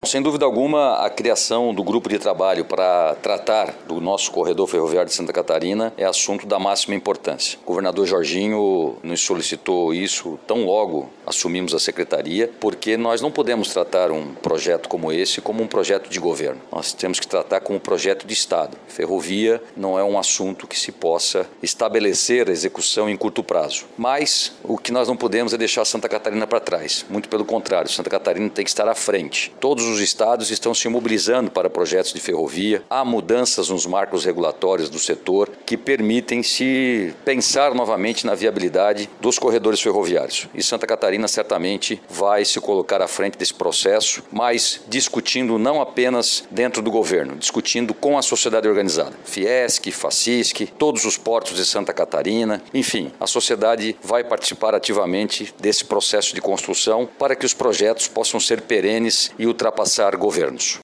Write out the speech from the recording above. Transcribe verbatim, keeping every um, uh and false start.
Sem dúvida alguma, a criação do grupo de trabalho para tratar do nosso corredor ferroviário de Santa Catarina é assunto da máxima importância. O governador Jorginho nos solicitou isso tão logo assumimos a secretaria, porque nós não podemos tratar um projeto como esse como um projeto de governo. Nós temos que tratar como um projeto de Estado. Ferrovia não é um assunto que se possa estabelecer a execução em curto prazo. Mas o que nós não podemos é deixar Santa Catarina para trás. Muito pelo contrário, Santa Catarina tem que estar à frente. Todos os estados estão se mobilizando para projetos de ferrovia. Há mudanças nos marcos regulatórios do setor que permitem se pensar novamente na viabilidade dos corredores ferroviários. E Santa Catarina certamente vai se colocar à frente desse processo, mas discutindo não apenas dentro do governo, discutindo com a sociedade organizada. Fiesc, Facisc, todos os portos de Santa Catarina, enfim, a sociedade vai participar ativamente desse processo de construção para que os projetos possam ser perenes e ultrapassar governos.